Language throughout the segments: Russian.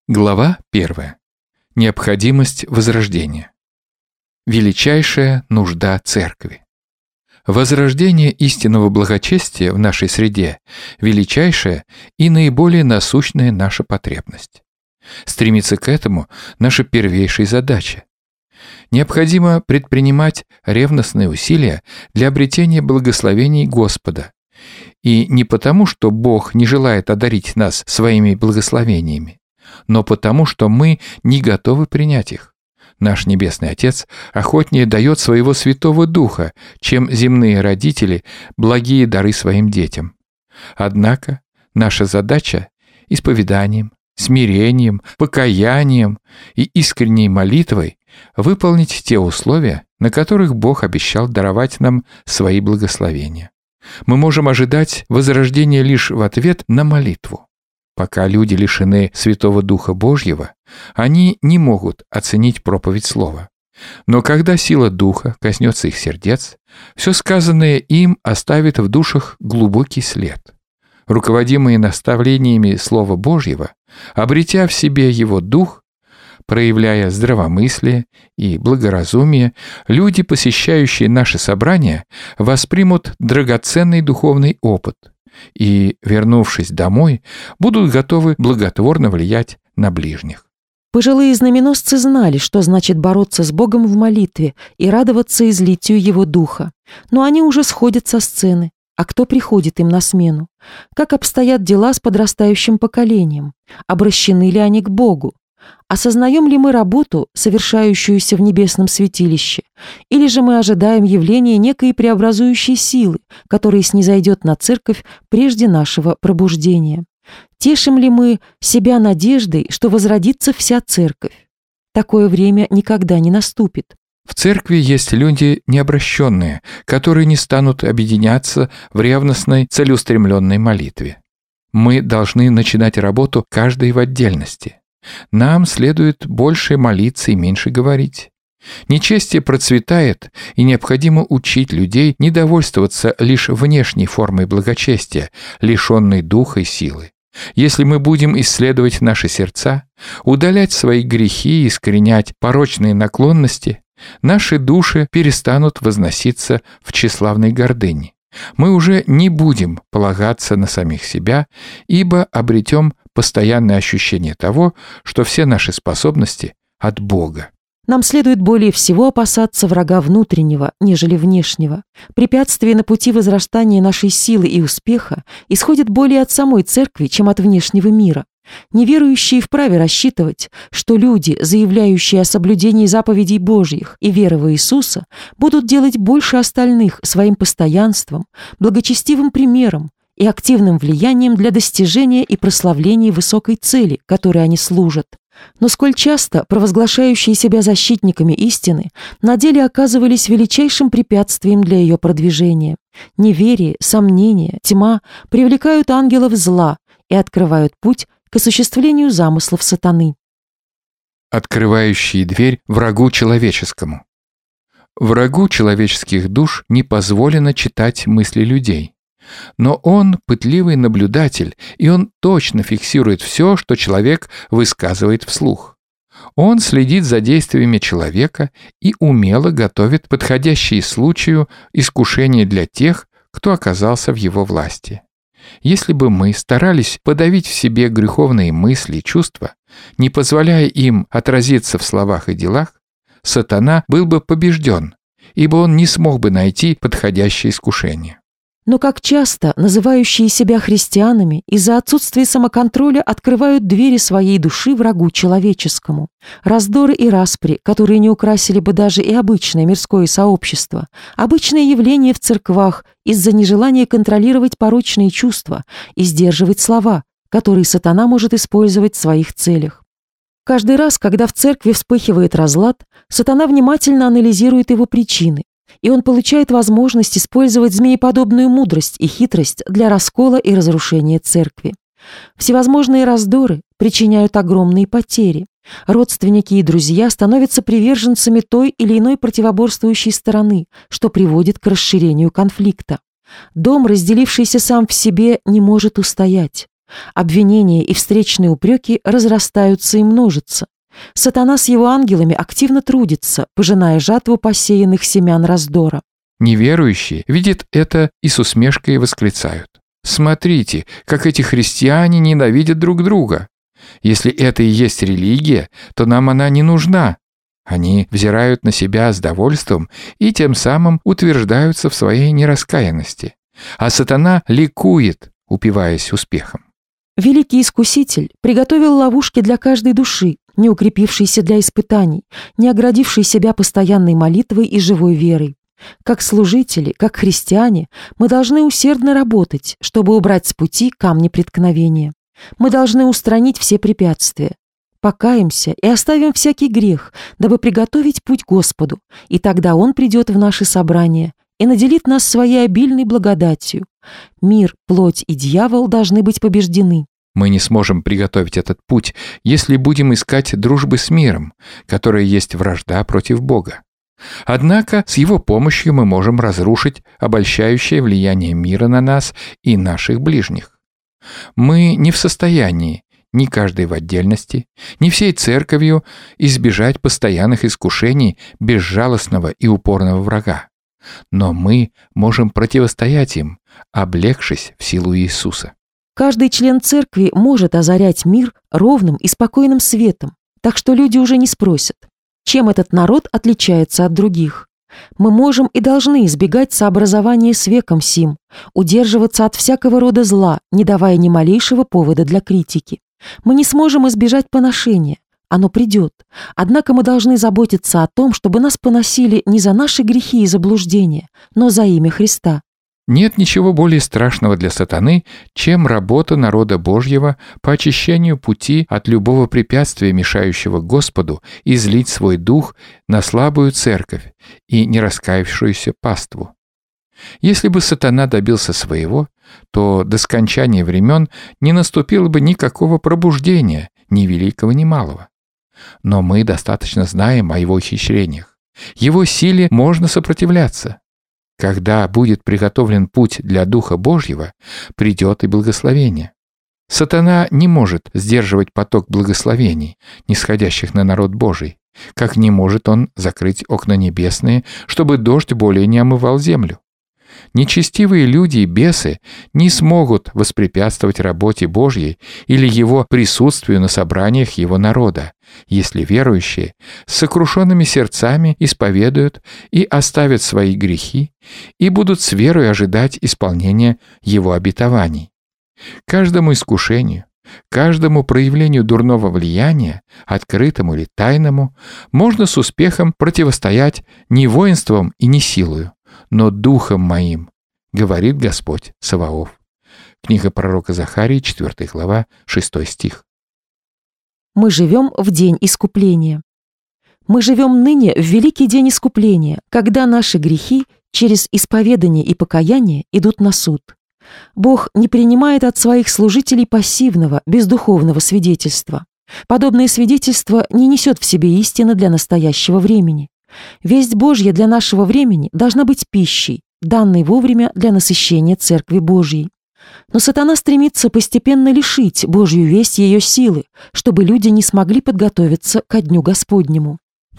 Глава 1. Необходимость возрождения. Величайшая нужда Церкви. Возрождение истинного благочестия в нашей среде – величайшая и наиболее насущная наша потребность. Стремиться к этому – наша первейшая задача. Необходимо предпринимать ревностные усилия для обретения благословений Господа. И не потому, что Бог не желает одарить нас своими благословениями, но потому, что мы не готовы принять их. Наш Небесный Отец охотнее дает своего Святого Духа, чем земные родители благие дары своим детям. Однако наша задача исповеданием, смирением, покаянием и искренней молитвой выполнить те условия, на которых Бог обещал даровать нам свои благословения. Мы можем ожидать возрождения лишь в ответ на молитву. Пока люди лишены Святого Духа Божьего, они не могут оценить проповедь Слова. Но когда сила Духа коснется их сердец, все сказанное им оставит в душах глубокий след. Руководимые наставлениями Слова Божьего, обретя в себе Его Дух, проявляя здравомыслие и благоразумие, люди, посещающие наши собрания, воспримут драгоценный духовный опыт и, вернувшись домой, будут готовы благотворно влиять на ближних. Пожилые знаменосцы знали, что значит бороться с Богом в молитве и радоваться излитию Его Духа. Но они уже сходят со сцены. А кто приходит им на смену? Как обстоят дела с подрастающим поколением? Обращены ли они к Богу? Осознаем ли мы работу, совершающуюся в небесном святилище, или же мы ожидаем явления некой преобразующей силы, которая снизойдет на церковь прежде нашего пробуждения? Тешим ли мы себя надеждой, что возродится вся церковь? Такое время никогда не наступит. В церкви есть люди необращенные, которые не станут объединяться в ревностной, целеустремленной молитве. Мы должны начинать работу каждый в отдельности. Нам следует больше молиться и меньше говорить. Нечестие процветает, и необходимо учить людей не довольствоваться лишь внешней формой благочестия, лишенной духа и силы. Если мы будем исследовать наши сердца, удалять свои грехи и искоренять порочные наклонности, наши души перестанут возноситься в тщеславной гордыне. Мы уже не будем полагаться на самих себя, ибо обретем постоянное ощущение того, что все наши способности от Бога. Нам следует более всего опасаться врага внутреннего, нежели внешнего. Препятствия на пути возрастания нашей силы и успеха исходят более от самой церкви, чем от внешнего мира. Неверующие вправе рассчитывать, что люди, заявляющие о соблюдении заповедей Божьих и веры в Иисуса, будут делать больше остальных своим постоянством, благочестивым примером и активным влиянием для достижения и прославления высокой цели, которой они служат. Но сколь часто провозглашающие себя защитниками истины на деле оказывались величайшим препятствием для ее продвижения. Неверие, сомнение, тьма привлекают ангелов зла и открывают путь к осуществлению замыслов сатаны. Открывающие дверь врагу человеческому. Врагу человеческих душ не позволено читать мысли людей. Но он пытливый наблюдатель, и он точно фиксирует все, что человек высказывает вслух. Он следит за действиями человека и умело готовит подходящие случаю искушения для тех, кто оказался в его власти. Если бы мы старались подавить в себе греховные мысли и чувства, не позволяя им отразиться в словах и делах, сатана был бы побежден, ибо он не смог бы найти подходящее искушение. Но как часто называющие себя христианами из-за отсутствия самоконтроля открывают двери своей души врагу человеческому. Раздоры и распри, которые не украсили бы даже и обычное мирское сообщество, обычные явления в церквах из-за нежелания контролировать порочные чувства и сдерживать слова, которые сатана может использовать в своих целях. Каждый раз, когда в церкви вспыхивает разлад, сатана внимательно анализирует его причины, и он получает возможность использовать змееподобную мудрость и хитрость для раскола и разрушения церкви. Всевозможные раздоры причиняют огромные потери. Родственники и друзья становятся приверженцами той или иной противоборствующей стороны, что приводит к расширению конфликта. Дом, разделившийся сам в себе, не может устоять. Обвинения и встречные упреки разрастаются и множатся. Сатана с его ангелами активно трудится, пожиная жатву посеянных семян раздора. Неверующие видят это и с усмешкой восклицают: «Смотрите, как эти христиане ненавидят друг друга! Если это и есть религия, то нам она не нужна». Они взирают на себя с довольством и тем самым утверждаются в своей нераскаянности. А сатана ликует, упиваясь успехом. Великий Искуситель приготовил ловушки для каждой души, не укрепившейся для испытаний, не оградившей себя постоянной молитвой и живой верой. Как служители, как христиане, мы должны усердно работать, чтобы убрать с пути камни преткновения. Мы должны устранить все препятствия. Покаемся и оставим всякий грех, дабы приготовить путь Господу, и тогда Он придет в наши собрания и наделит нас своей обильной благодатью. Мир, плоть и дьявол должны быть побеждены. Мы не сможем приготовить этот путь, если будем искать дружбы с миром, которая есть вражда против Бога. Однако с Его помощью мы можем разрушить обольщающее влияние мира на нас и наших ближних. Мы не в состоянии, ни каждый в отдельности, ни всей церковью, избежать постоянных искушений безжалостного и упорного врага. Но мы можем противостоять им, облегшись в силу Иисуса. Каждый член церкви может озарять мир ровным и спокойным светом, так что люди уже не спросят, чем этот народ отличается от других. Мы можем и должны избегать сообразования с веком сим, удерживаться от всякого рода зла, не давая ни малейшего повода для критики. Мы не сможем избежать поношения, оно придет. Однако мы должны заботиться о том, чтобы нас поносили не за наши грехи и заблуждения, но за имя Христа. Нет ничего более страшного для сатаны, чем работа народа Божьего по очищению пути от любого препятствия, мешающего Господу излить свой дух на слабую церковь и нераскаявшуюся паству. Если бы сатана добился своего, то до скончания времен не наступило бы никакого пробуждения, ни великого, ни малого. Но мы достаточно знаем о его ухищрениях. Его силе можно сопротивляться. Когда будет приготовлен путь для Духа Божьего, придет и благословение. Сатана не может сдерживать поток благословений, нисходящих на народ Божий, как не может он закрыть окна небесные, чтобы дождь более не омывал землю. Нечестивые люди и бесы не смогут воспрепятствовать работе Божьей или Его присутствию на собраниях Его народа, если верующие с сокрушенными сердцами исповедуют и оставят свои грехи и будут с верой ожидать исполнения Его обетований. Каждому искушению, каждому проявлению дурного влияния, открытому или тайному, можно с успехом противостоять не воинством и не силою, но Духом Моим, говорит Господь Саваоф. Книга пророка Захарии, 4 глава, 6 стих. Мы живем в день искупления. Мы живем ныне в великий день искупления, когда наши грехи через исповедание и покаяние идут на суд. Бог не принимает от своих служителей пассивного, бездуховного свидетельства. Подобное свидетельство не несет в себе истины для настоящего времени. Весть Божья для нашего времени должна быть пищей, данной вовремя для насыщения Церкви Божьей. Но сатана стремится постепенно лишить Божью весть ее силы, чтобы люди не смогли подготовиться ко Дню Господнему. В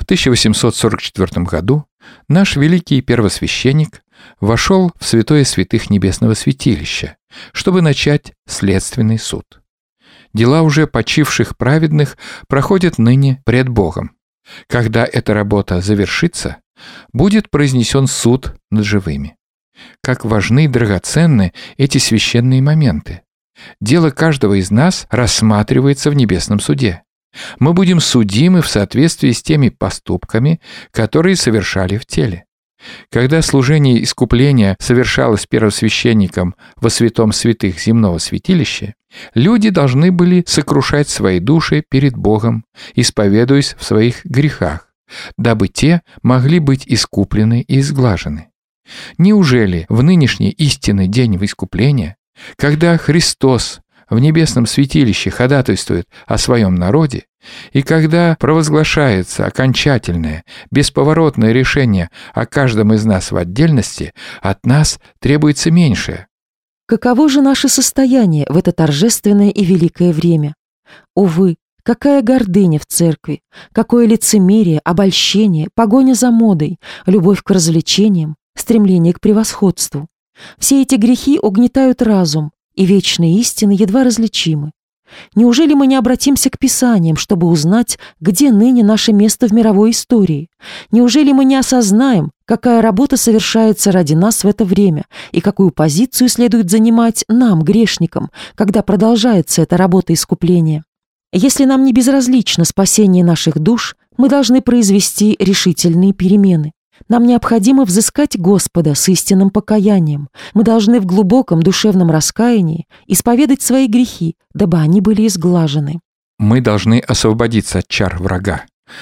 1844 году наш великий первосвященник вошел в святое святых небесного святилища, чтобы начать следственный суд. Дела уже почивших праведных проходят ныне пред Богом. Когда эта работа завершится, будет произнесен суд над живыми. Как важны и драгоценны эти священные моменты. Дело каждого из нас рассматривается в небесном суде. Мы будем судимы в соответствии с теми поступками, которые совершали в теле. Когда служение искупления совершалось первосвященником во святом святых земного святилища, люди должны были сокрушать свои души перед Богом, исповедуясь в своих грехах, дабы те могли быть искуплены и изглажены. Неужели в нынешний истинный день искупления, когда Христос в небесном святилище ходатайствует о своем народе, и когда провозглашается окончательное, бесповоротное решение о каждом из нас в отдельности, от нас требуется меньшее Каково же наше состояние в это торжественное и великое время? Увы, какая гордыня в церкви, какое лицемерие, обольщение, погоня за модой, любовь к развлечениям, стремление к превосходству. Все эти грехи угнетают разум, и вечные истины едва различимы. Неужели мы не обратимся к Писаниям, чтобы узнать, где ныне наше место в мировой истории? Неужели мы не осознаем, какая работа совершается ради нас в это время, и какую позицию следует занимать нам, грешникам, когда продолжается эта работа искупления? Если нам не безразлично спасение наших душ, мы должны произвести решительные перемены. Нам необходимо взыскать Господа с истинным покаянием. Мы должны в глубоком душевном раскаянии исповедать свои грехи, дабы они были изглажены. Мы должны освободиться от чар врага.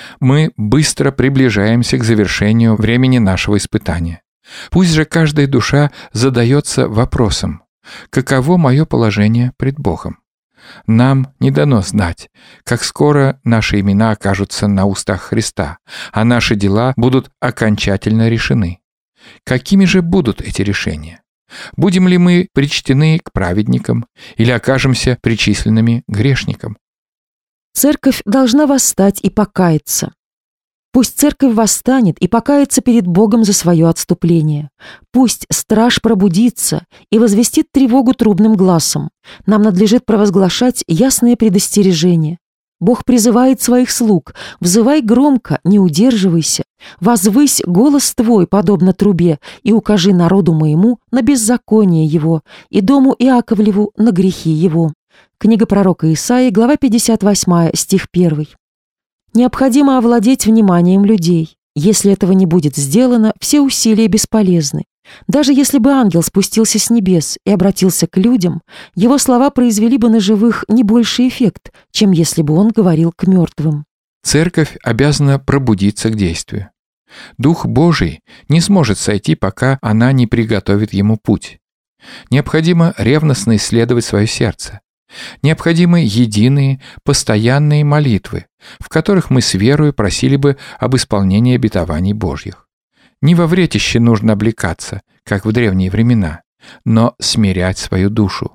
Мы быстро приближаемся к завершению времени нашего испытания. Пусть же каждая душа задается вопросом: каково мое положение пред Богом? Нам не дано знать, как скоро наши имена окажутся на устах Христа, а наши дела будут окончательно решены. Какими же будут эти решения? Будем ли мы причтены к праведникам или окажемся причисленными к грешникам? Церковь должна восстать и покаяться. Пусть церковь восстанет и покается перед Богом за свое отступление. Пусть страж пробудится и возвестит тревогу трубным гласом. Нам надлежит провозглашать ясное предостережение. Бог призывает своих слуг: «Взывай громко, не удерживайся, возвысь голос твой, подобно трубе, и укажи народу моему на беззаконие его, и дому Иаковлеву на грехи его». Книга пророка Исаии, глава 58, стих 1. Необходимо овладеть вниманием людей. Если этого не будет сделано, все усилия бесполезны. Даже если бы ангел спустился с небес и обратился к людям, его слова произвели бы на живых не больший эффект, чем если бы он говорил к мертвым. Церковь обязана пробудиться к действию. Дух Божий не сможет сойти, пока она не приготовит ему путь. Необходимо ревностно исследовать свое сердце. Необходимы единые, постоянные молитвы, в которых мы с верою просили бы об исполнении обетований Божьих. Не во вретище нужно облекаться, как в древние времена, но смирять свою душу.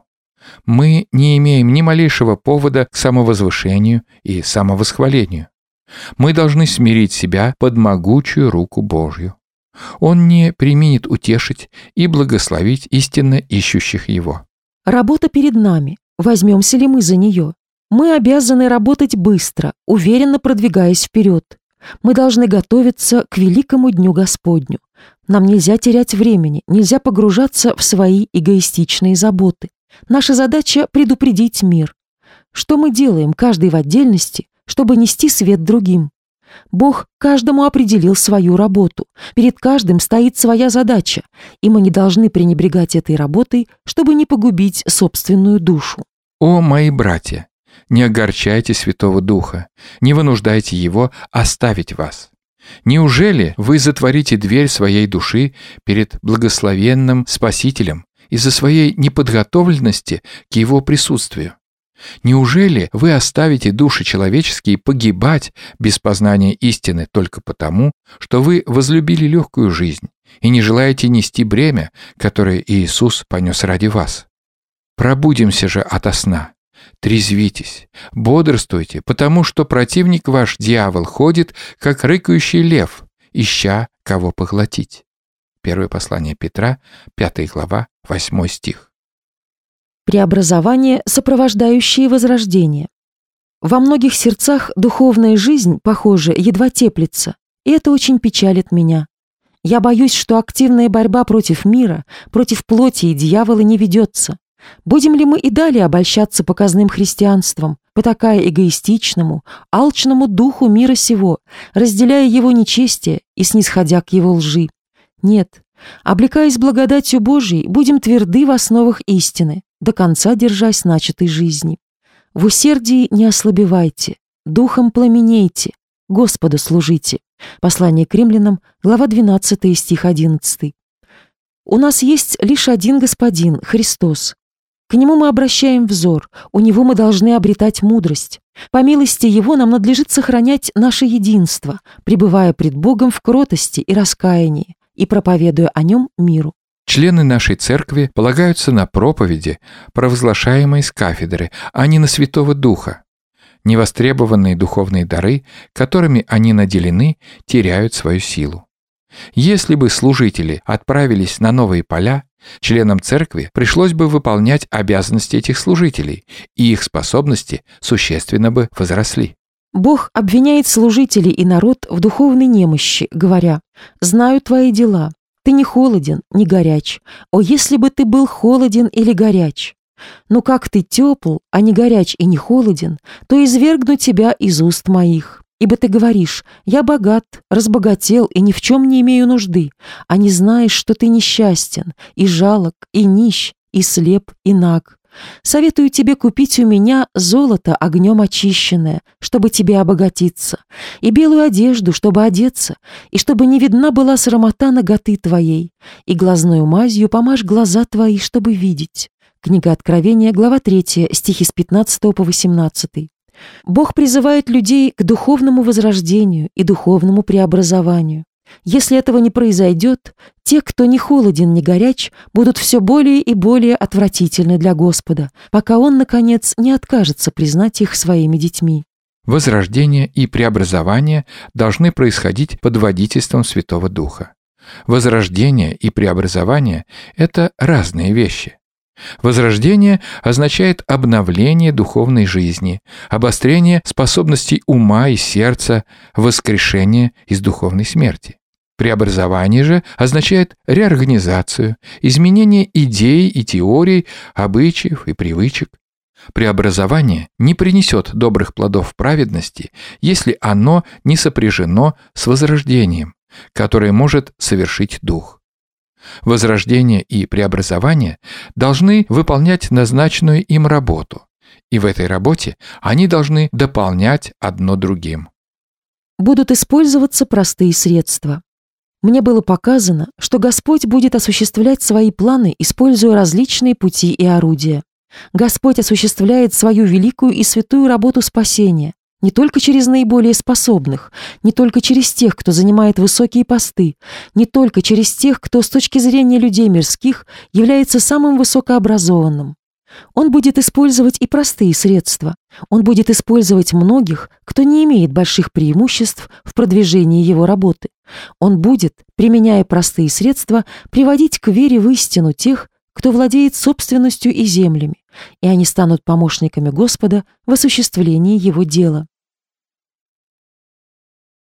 Мы не имеем ни малейшего повода к самовозвышению и самовосхвалению. Мы должны смирить себя под могучую руку Божью. Он не преминет утешить и благословить истинно ищущих Его. Работа перед нами. Возьмемся ли мы за нее? Мы обязаны работать быстро, уверенно продвигаясь вперед. Мы должны готовиться к великому дню Господню. Нам нельзя терять времени, нельзя погружаться в свои эгоистичные заботы. Наша задача — предупредить мир. Что мы делаем, каждый в отдельности, чтобы нести свет другим? Бог каждому определил свою работу. Перед каждым стоит своя задача, и мы не должны пренебрегать этой работой, чтобы не погубить собственную душу. О, мои братья, не огорчайте Святого Духа, не вынуждайте Его оставить вас. Неужели вы затворите дверь своей души перед благословенным Спасителем из-за своей неподготовленности к Его присутствию? Неужели вы оставите души человеческие погибать без познания истины только потому, что вы возлюбили легкую жизнь и не желаете нести бремя, которое Иисус понес ради вас? Пробудимся же ото сна, трезвитесь, бодрствуйте, потому что противник ваш, дьявол, ходит, как рыкающий лев, ища кого поглотить. Первое послание Петра, 5 глава, 8 стих. Преобразование, сопровождающее возрождение. Во многих сердцах духовная жизнь, похоже, едва теплится, и это очень печалит меня. Я боюсь, что активная борьба против мира, против плоти и дьявола не ведется. Будем ли мы и далее обольщаться показным христианством, потакая эгоистичному, алчному духу мира сего, разделяя его нечестие и снисходя к его лжи? Нет, облекаясь благодатью Божией, будем тверды в основах истины, до конца держась начатой жизни. В усердии не ослабевайте, духом пламенейте, Господу служите. Послание к римлянам, глава 12, стих 11. У нас есть лишь один Господин, Христос. К Нему мы обращаем взор, у Него мы должны обретать мудрость. По милости Его нам надлежит сохранять наше единство, пребывая пред Богом в кротости и раскаянии и проповедуя о Нем миру. Члены нашей церкви полагаются на проповеди, провозглашаемые с кафедры, а не на Святого Духа. Невостребованные духовные дары, которыми они наделены, теряют свою силу. Если бы служители отправились на новые поля, членам церкви пришлось бы выполнять обязанности этих служителей, и их способности существенно бы возросли. Бог обвиняет служителей и народ в духовной немощи, говоря: «Знаю твои дела. Ты не холоден, не горяч. О, если бы ты был холоден или горяч! Но как ты тепл, а не горяч и не холоден, то извергну тебя из уст моих. Ибо ты говоришь: я богат, разбогател и ни в чем не имею нужды, а не знаешь, что ты несчастен, и жалок, и нищ, и слеп, и наг. Советую тебе купить у меня золото огнем очищенное, чтобы тебе обогатиться, и белую одежду, чтобы одеться, и чтобы не видна была срамота наготы твоей, и глазною мазью помажь глаза твои, чтобы видеть». Книга Откровения, глава 3, стихи с 15 по 18. Бог призывает людей к духовному возрождению и духовному преобразованию. Если этого не произойдет, те, кто не холоден, не горяч, будут все более и более отвратительны для Господа, пока Он, наконец, не откажется признать их своими детьми. Возрождение и преобразование должны происходить под водительством Святого Духа. Возрождение и преобразование – это разные вещи. Возрождение означает обновление духовной жизни, обострение способностей ума и сердца, воскрешение из духовной смерти. Преобразование же означает реорганизацию, изменение идей и теорий, обычаев и привычек. Преобразование не принесет добрых плодов праведности, если оно не сопряжено с возрождением, которое может совершить Дух. Возрождение и преобразование должны выполнять назначенную им работу, и в этой работе они должны дополнять одно другим. Будут использоваться простые средства. Мне было показано, что Господь будет осуществлять свои планы, используя различные пути и орудия. Господь осуществляет свою великую и святую работу спасения не только через наиболее способных, не только через тех, кто занимает высокие посты, не только через тех, кто с точки зрения людей мирских является самым высокообразованным. Он будет использовать и простые средства. Он будет использовать многих, кто не имеет больших преимуществ в продвижении его работы. Он будет, применяя простые средства, приводить к вере в истину тех, кто владеет собственностью и землями, и они станут помощниками Господа в осуществлении его дела.